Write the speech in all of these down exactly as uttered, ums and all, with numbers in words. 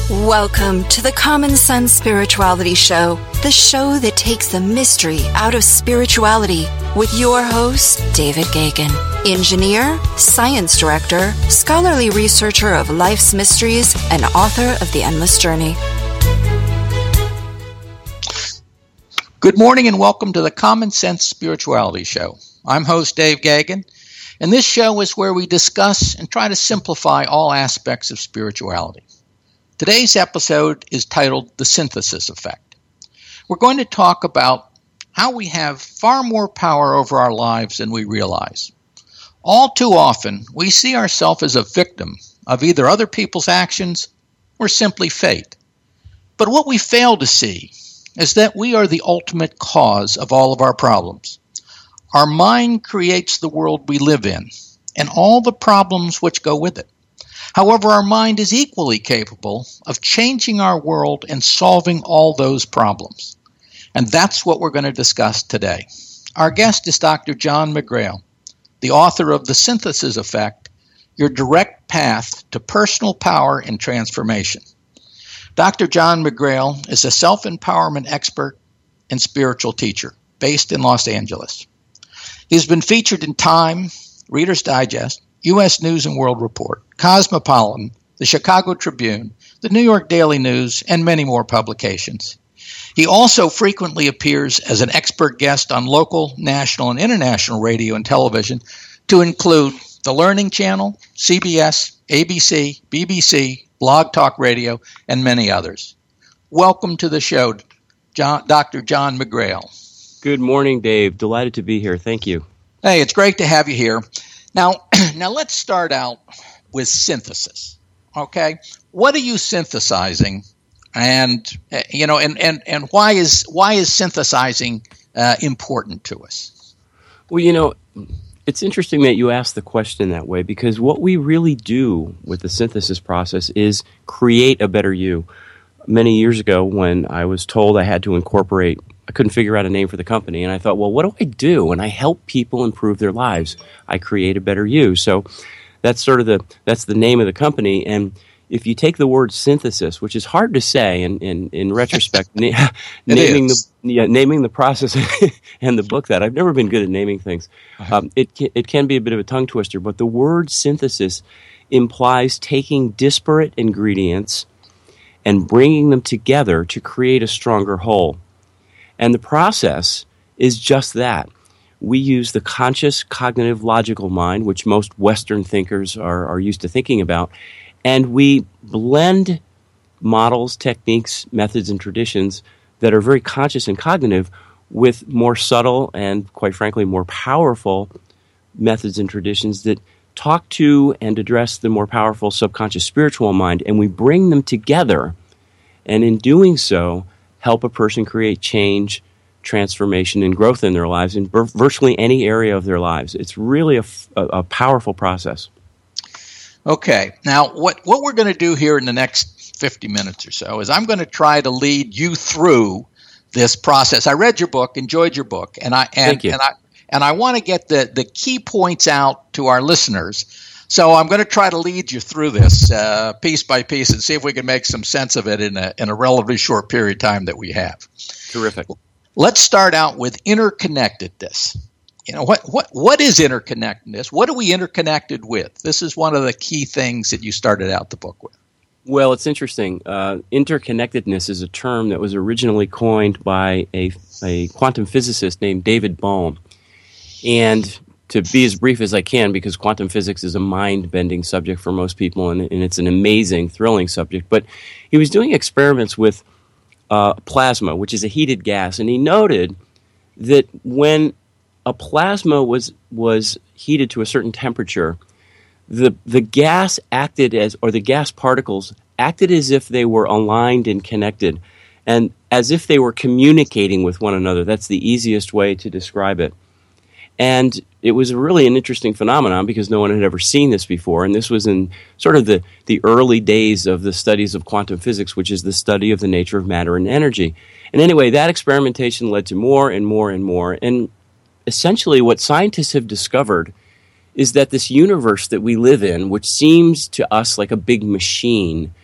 Welcome to the Common Sense Spirituality Show, the show that takes the mystery out of spirituality, with your host, David Gagan, engineer, science director, scholarly researcher of life's mysteries, and author of The Endless Journey. Good morning and welcome to the Common Sense Spirituality Show. I'm host Dave Gagan, and this show is where we discuss and try to simplify all aspects of spirituality. Today's episode is titled The Synthesis Effect. We're going to talk about how we have far more power over our lives than we realize. All too often, we see ourselves as a victim of either other people's actions or simply fate. But what we fail to see is that we are the ultimate cause of all of our problems. Our mind creates the world we live in and all the problems which go with it. However, our mind is equally capable of changing our world and solving all those problems. And that's what we're going to discuss today. Our guest is Doctor John McGrail, the author of The Synthesis Effect, Your Direct Path to Personal Power and Transformation. Doctor John McGrail is a self-empowerment expert and spiritual teacher based in Los Angeles. He's been featured in Time, Reader's Digest, U S News and World Report, Cosmopolitan, the Chicago Tribune, the New York Daily News, and many more publications. He also frequently appears as an expert guest on local, national, and international radio and television, to include the Learning Channel, C B S, A B C, B B C, Blog Talk Radio, and many others. Welcome to the show, John, Doctor John McGrail. Good morning, Dave. Delighted to be here. Thank you. Hey, it's great to have you here. Now, now let's start out with synthesis. Okay, what are you synthesizing, and uh, you know, and, and, and why is why is synthesizing uh, important to us? Well, you know, it's interesting that you ask the question that way, because what we really do with the synthesis process is create a better you. Many years ago, when I was told I had to incorporate, I couldn't figure out a name for the company, and I thought, well, what do I do? And I help people improve their lives. I create a better you. So that's sort of the that's the name of the company. And if you take the word synthesis, which is hard to say, in in, in retrospect, na- naming the yeah, naming the process and the book that I've never been good at naming things. Um, it can, it can be a bit of a tongue twister, but the word synthesis implies taking disparate ingredients and bringing them together to create a stronger whole. And the process is just that. We use the conscious, cognitive, logical mind, which most Western thinkers are, are used to thinking about, and we blend models, techniques, methods, and traditions that are very conscious and cognitive with more subtle and, quite frankly, more powerful methods and traditions that talk to and address the more powerful subconscious spiritual mind, and we bring them together, and in doing so, help a person create change, transformation, and growth in their lives in virtually any area of their lives. It's really a, a, a powerful process. Okay. Now, what, what we're going to do here in the next fifty minutes or so is I'm going to try to lead you through this process. I read your book, enjoyed your book, and I and, Thank you. and I and I want to get the, the key points out to our listeners. So I'm going to try to lead you through this uh, piece by piece and see if we can make some sense of it in a in a relatively short period of time that we have. Terrific. Let's start out with interconnectedness. You know, what what what is interconnectedness? What are we interconnected with? This is one of the key things that you started out the book with. Well, it's interesting. Uh, interconnectedness is a term that was originally coined by a, a quantum physicist named David Bohm. And to be as brief as I can, because quantum physics is a mind-bending subject for most people, and, and it's an amazing, thrilling subject. But he was doing experiments with uh, plasma, which is a heated gas, and he noted that when a plasma was was heated to a certain temperature, the the gas acted as, or the gas particles acted as if they were aligned and connected, and as if they were communicating with one another. That's the easiest way to describe it. And it was really an interesting phenomenon because no one had ever seen this before. And this was in sort of the, the early days of the studies of quantum physics, which is the study of the nature of matter and energy. And anyway, that experimentation led to more and more and more. And essentially what scientists have discovered is that this universe that we live in, which seems to us like a big machine,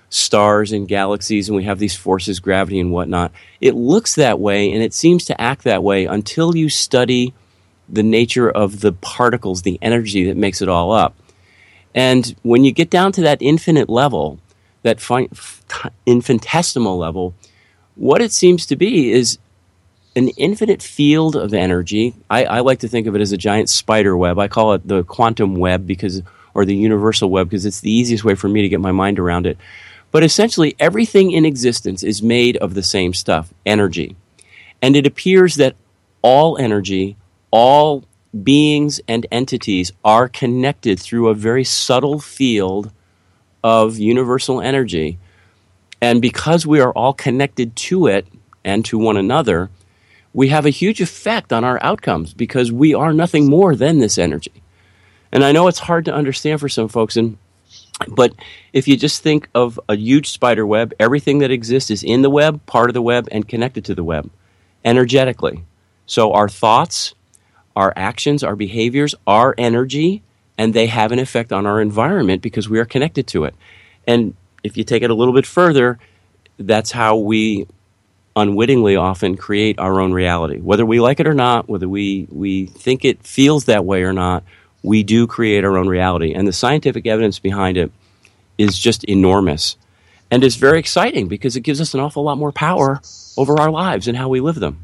stars and galaxies, and we have these forces, gravity and whatnot. It looks that way, and it seems to act that way until you study the nature of the particles, the energy that makes it all up. And when you get down to that infinite level, that fi- infinitesimal level, what it seems to be is an infinite field of energy. I, I like to think of it as a giant spider web. I call it the quantum web because, or the universal web, because it's the easiest way for me to get my mind around it. But essentially, everything in existence is made of the same stuff, energy. And it appears that all energy, all beings and entities are connected through a very subtle field of universal energy. And because we are all connected to it and to one another, we have a huge effect on our outcomes because we are nothing more than this energy. And I know it's hard to understand for some folks, and but if you just think of a huge spider web, everything that exists is in the web, part of the web, and connected to the web energetically. So our thoughts, our actions, our behaviors are energy, and they have an effect on our environment because we are connected to it. And if you take it a little bit further, that's how we unwittingly often create our own reality. Whether we like it or not, whether we, we think it feels that way or not, we do create our own reality. And the scientific evidence behind it is just enormous. And it's very exciting because it gives us an awful lot more power over our lives and how we live them.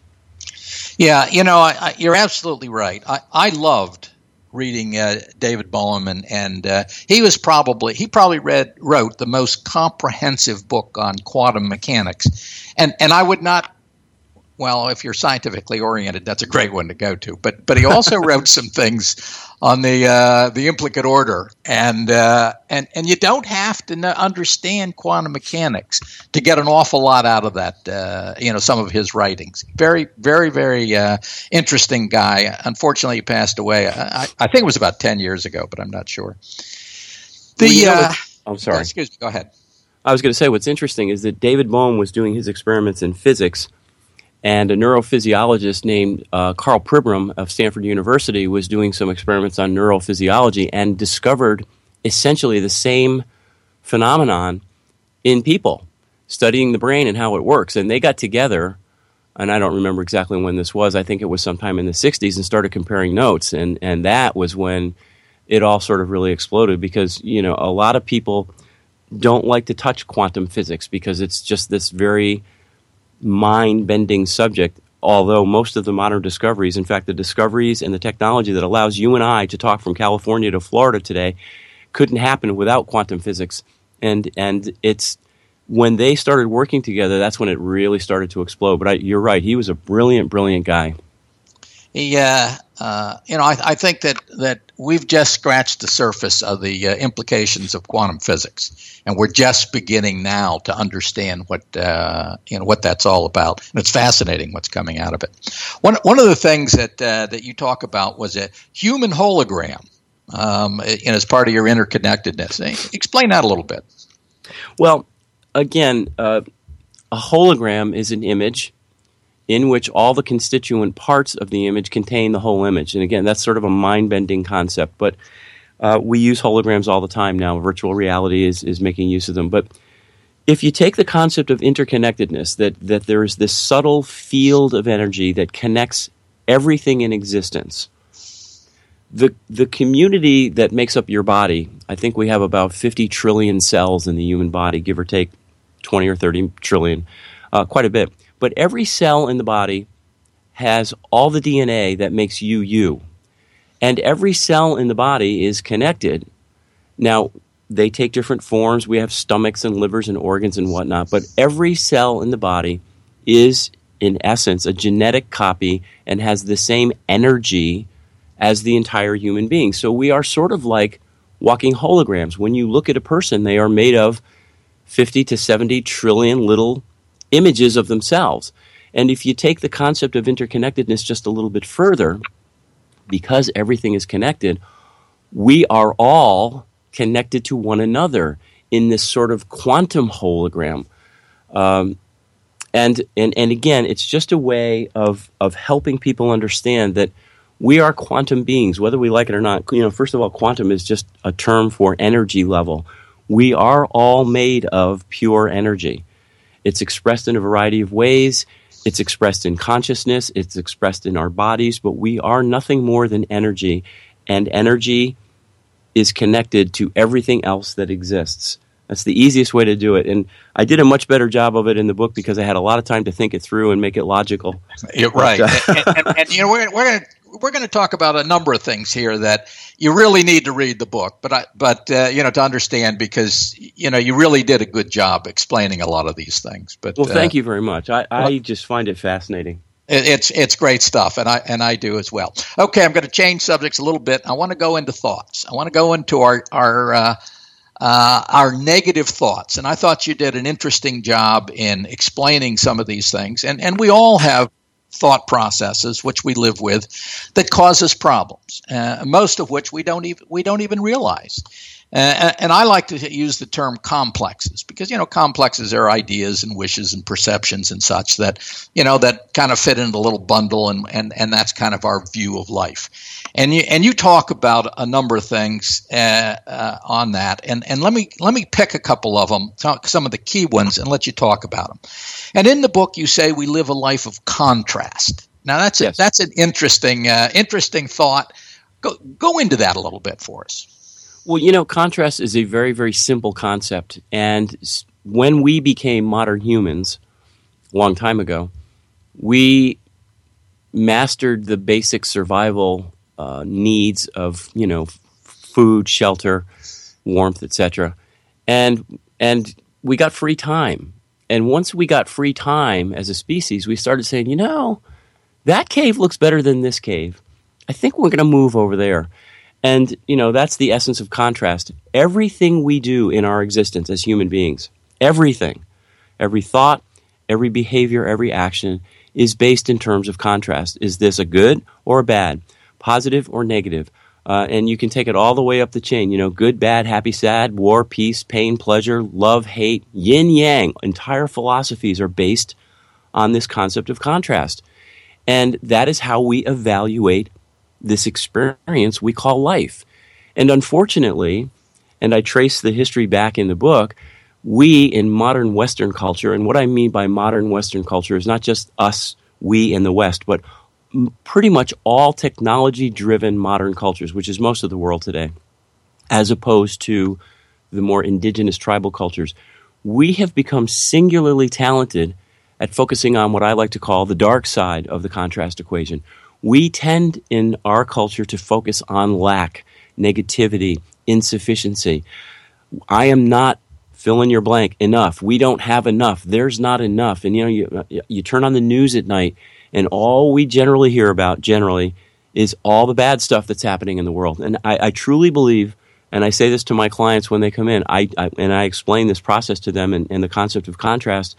Yeah, you know, I, I, you're absolutely right. I, I loved reading uh, David Bohm, and, and uh, he was probably he probably read wrote the most comprehensive book on quantum mechanics, and and I would not. Well, if you're scientifically oriented, that's a great one to go to. But but he also wrote some things on the uh, the implicate order, and uh, and and you don't have to know, understand quantum mechanics to get an awful lot out of that. Uh, you know, some of his writings. Very very very uh, interesting guy. Unfortunately, he passed away. I, I think it was about ten years ago, but I'm not sure. The well, you know uh, I'm sorry. Excuse me. Go ahead. I was going to say what's interesting is that David Bohm was doing his experiments in physics. And a neurophysiologist named uh, Carl Pribram of Stanford University was doing some experiments on neurophysiology and discovered essentially the same phenomenon in people, studying the brain and how it works. And they got together, and I don't remember exactly when this was, I think it was sometime in the sixties, and started comparing notes. And, and that was when it all sort of really exploded because, you know, a lot of people don't like to touch quantum physics because it's just this very mind-bending subject, although most of the modern discoveries, in fact, the discoveries and the technology that allows you and I to talk from California to Florida today couldn't happen without quantum physics. And and it's when they started working together, that's when it really started to explode. But I, you're right, he was a brilliant, brilliant guy. Yeah, uh, you know, I, I think that, that we've just scratched the surface of the uh, implications of quantum physics, and we're just beginning now to understand what uh, you know what that's all about. And it's fascinating what's coming out of it. One one of the things that uh, that you talk about was a human hologram, um, you know, as part of your interconnectedness. Explain that a little bit. Well, again, uh, a hologram is an image in which all the constituent parts of the image contain the whole image. And again, that's sort of a mind-bending concept, but uh, we use holograms all the time now. Virtual reality is, is making use of them. But if you take the concept of interconnectedness, that, that there is this subtle field of energy that connects everything in existence, the, the community that makes up your body, I think we have about fifty trillion cells in the human body, give or take twenty or thirty trillion, uh, quite a bit. But every cell in the body has all the D N A that makes you you. And every cell in the body is connected. Now, they take different forms. We have stomachs and livers and organs and whatnot. But every cell in the body is, in essence, a genetic copy and has the same energy as the entire human being. So we are sort of like walking holograms. When you look at a person, they are made of fifty to seventy trillion little images of themselves. And if you take the concept of interconnectedness just a little bit further, because everything is connected, we are all connected to one another in this sort of quantum hologram. Um, and, and and again, it's just a way of of helping people understand that we are quantum beings, whether we like it or not. You know, first of all, quantum is just a term for energy level. We are all made of pure energy. It's expressed in a variety of ways. It's expressed in consciousness. It's expressed in our bodies. But we are nothing more than energy. And energy is connected to everything else that exists. That's the easiest way to do it. And I did a much better job of it in the book because I had a lot of time to think it through and make it logical. Yeah, right. But, uh, and, and, and, you know, we're, we're going to we're going to talk about a number of things here that you really need to read the book, but I, but uh, you know, to understand, because you know you really did a good job explaining a lot of these things. But well, thank uh, you very much. I, I well, just find it fascinating. It, it's it's great stuff, and I and I do as well. Okay, I'm going to change subjects a little bit. I want to go into thoughts. I want to go into our our uh, uh, our negative thoughts, and I thought you did an interesting job in explaining some of these things, and and we all have thought processes which we live with that cause us problems, uh, most of which we don't even we don't even realize. Uh, and I like to use the term complexes because, you know, complexes are ideas and wishes and perceptions and such that, you know, that kind of fit into a little bundle, and, and, and that's kind of our view of life. And you and you talk about a number of things uh, uh, on that, and and let me let me pick a couple of them, some of the key ones, and let you talk about them. And in the book, you say we live a life of contrast. Now that's yes. a, that's an interesting uh, interesting thought. Go go into that a little bit for us. Well, you know, contrast is a very, very simple concept. And when we became modern humans a long time ago, we mastered the basic survival uh, needs of, you know, food, shelter, warmth, et cetera. And and we got free time. And once we got free time as a species, we started saying, you know, that cave looks better than this cave. I think we're going to move over there. And, you know, that's the essence of contrast. Everything we do in our existence as human beings, everything, every thought, every behavior, every action is based in terms of contrast. Is this a good or a bad, positive or negative? Uh, and you can take it all the way up the chain, you know, good, bad, happy, sad, war, peace, pain, pleasure, love, hate, yin, yang. Entire philosophies are based on this concept of contrast. And that is how we evaluate this experience we call life. And unfortunately, and I trace the history back in the book, we in modern Western culture, and what I mean by modern Western culture is not just us, we in the West, but pretty much all technology-driven modern cultures, which is most of the world today, as opposed to the more indigenous tribal cultures, we have become singularly talented at focusing on what I like to call the dark side of the contrast equation. We tend in our culture to focus on lack, negativity, insufficiency. I am not, fill in your blank, enough. We don't have enough. There's not enough. And you know, you, you turn on the news at night, and all we generally hear about, generally, is all the bad stuff that's happening in the world. And I, I truly believe, and I say this to my clients when they come in, I, I and I explain this process to them and, and the concept of contrast,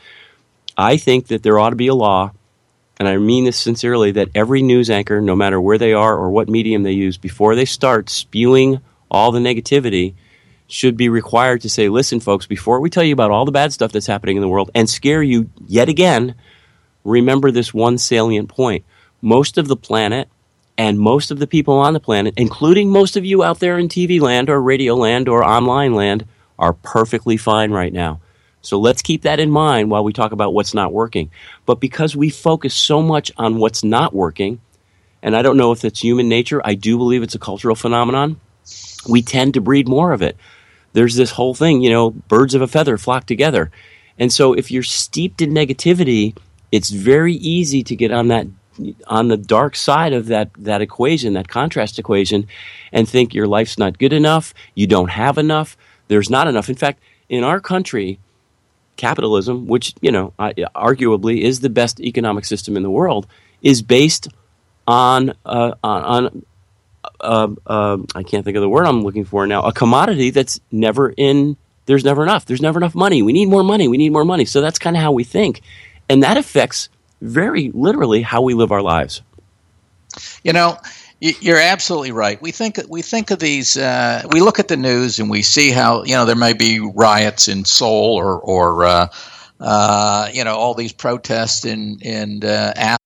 I think that there ought to be a law, and I mean this sincerely, that every news anchor, no matter where they are or what medium they use, before they start spewing all the negativity, should be required to say, listen, folks, before we tell you about all the bad stuff that's happening in the world and scare you yet again, remember this one salient point. Most of the planet and most of the people on the planet, including most of you out there in T V land or radio land or online land, are perfectly fine right now. So let's keep that in mind while we talk about what's not working. But because we focus so much on what's not working, and I don't know if it's human nature, I do believe it's a cultural phenomenon, we tend to breed more of it. There's this whole thing, you know, birds of a feather flock together. And so if you're steeped in negativity, it's very easy to get on that on the dark side of that, that equation, that contrast equation, and think your life's not good enough, you don't have enough, there's not enough. In fact, in our country, capitalism, which, you know, arguably is the best economic system in the world, is based on, uh, on, on uh, uh, I can't think of the word I'm looking for now, a commodity that's never in, there's never enough. There's never enough money. We need more money. We need more money. So that's kind of how we think. And that affects very literally how we live our lives. You know, you're absolutely right. We think we think of these. Uh, we look at the news and we see how, you know, there may be riots in Seoul or or uh, uh, you know, all these protests in in uh,